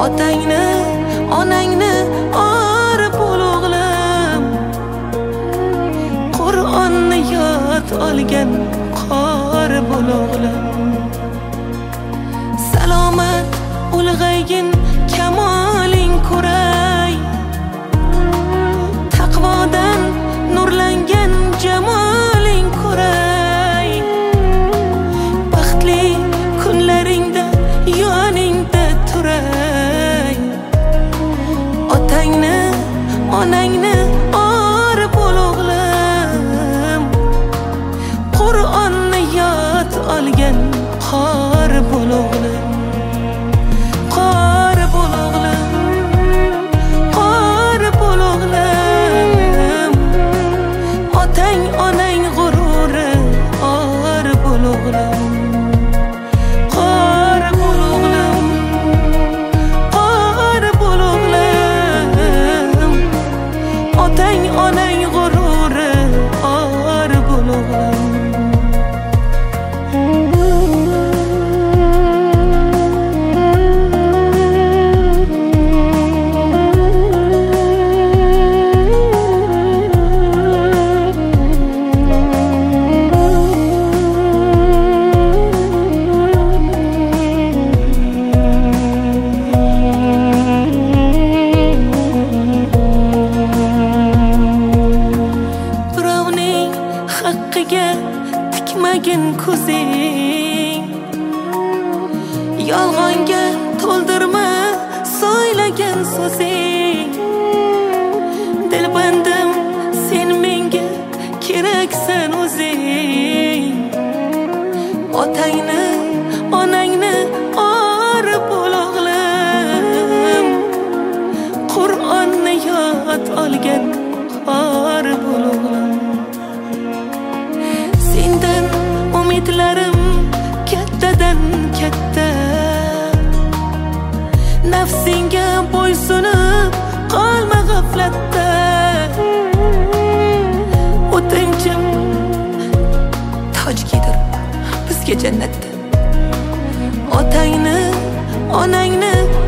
Otangni, onangni orib ol o'g'lim. Qur'onni yod olgan qori bo'l o'g'lim. Salomat ulg'aygin, kamoling ko'ray. Taqvodan nurlangan jamoling ko'ray. Baxtli kunlaringda yoningda turay. Otangni, onangni orib ol o'g'lim. Qur'onni yod olgan qori bo'l o'g'lim. Qori bo'l o'g'lim. Qori bo'l o'g'lim. Otang, onang g'ururi qori bo'l o'g'lim. Qori bo'l o'g'lim. Qori bo'l o'g'lim. Otang, onang g'ururi qori bo'l o'g'lim. Haqqiga tikmagin ko'zing. Yolg'onga to'ldirma so'ylagan so'zing. Dilbandim, sen menga keraksan o'zing. Otangni, onangni orib ol o'g'lim. Qur'onni yod olgan qori bo'l o'g'lim. Sendan umidlarim kattadan katta. Nafsinga bo'ysunib qolma g'aflatda. O'tinchim toj kiydir bizga jannatda. Otangni, onangni